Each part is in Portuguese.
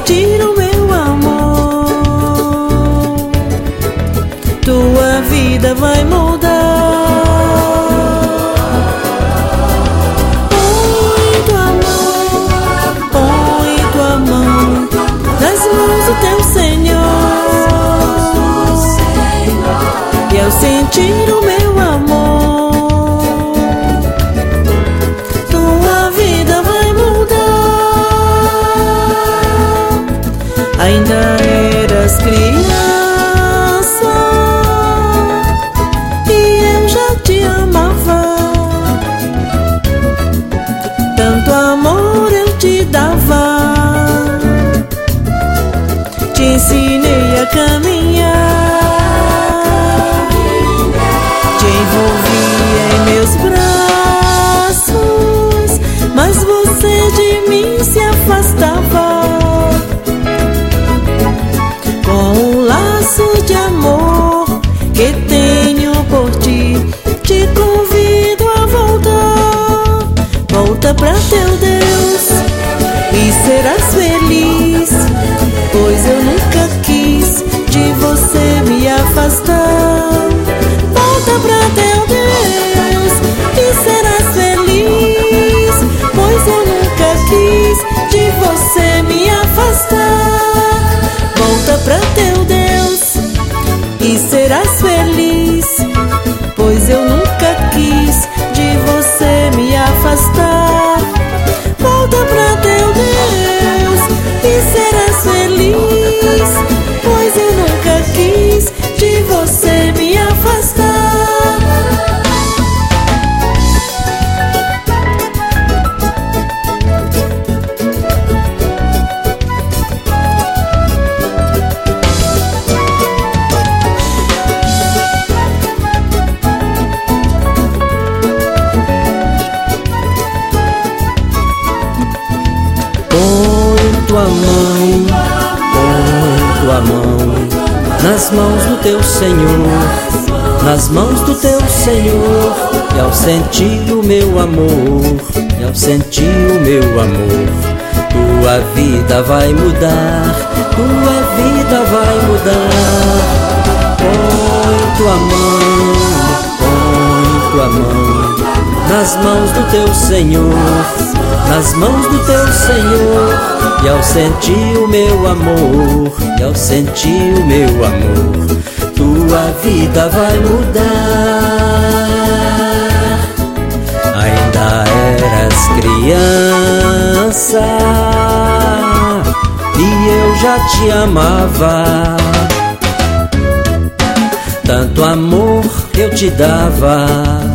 sentir o meu amor, tua vida vai mudar. Põe tua mão nas mãos do teu Senhor, e ao sentir o meu amor, tua vida vai mudar. Ainda eras criança e eu já te amava, tanto amor eu te dava, te ensinei a caminhar, te envolvia em meus braços, mas você de mim se afastava. Com o laço de amor que tenho por ti, te convido a voltar. Volta pra teu Deus e serás feliz, pois eu nunca quis de você me afastar. Volta pra teu Deus e serás feliz, pois eu nunca quis de você me afastar. Volta pra teu Deus e serás feliz, pois eu nunca quis de você me afastar. Volta pra teu Deus e serás feliz, pois eu nunca quis de você me afastar. Põe tua mão nas mãos do teu Senhor, nas mãos do teu Senhor, e ao sentir o meu amor, e ao sentir o meu amor, tua vida vai mudar, tua vida vai mudar. Põe tua mão nas mãos do teu Senhor, nas mãos do teu Senhor, e ao sentir o meu amor, e ao sentir o meu amor, tua vida vai mudar. Ainda eras criança e eu já te amava, tanto amor eu te dava,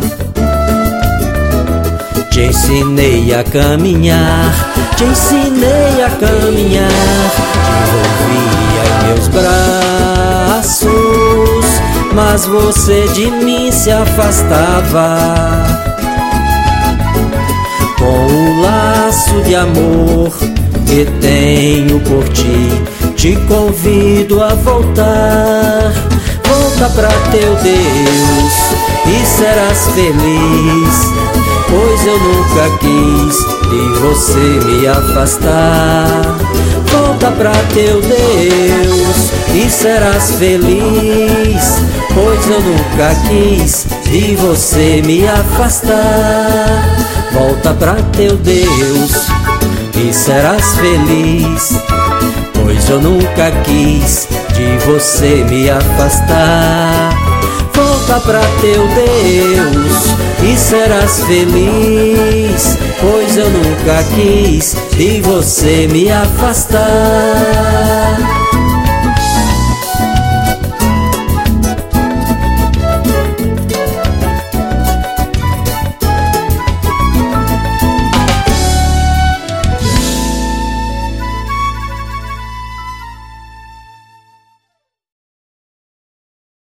te ensinei a caminhar, te ensinei a caminhar, te envolvia em meus braços, mas você de mim se afastava. Com o laço de amor que tenho por ti, te convido a voltar. Volta pra teu Deus e serás feliz, pois eu nunca quis de você me afastar. Volta pra teu Deus e serás feliz, pois eu nunca quis de você me afastar. Volta pra teu Deus e serás feliz, pois eu nunca quis de você me afastar. Volta pra teu Deus e serás feliz, pois eu nunca quis de você me afastar.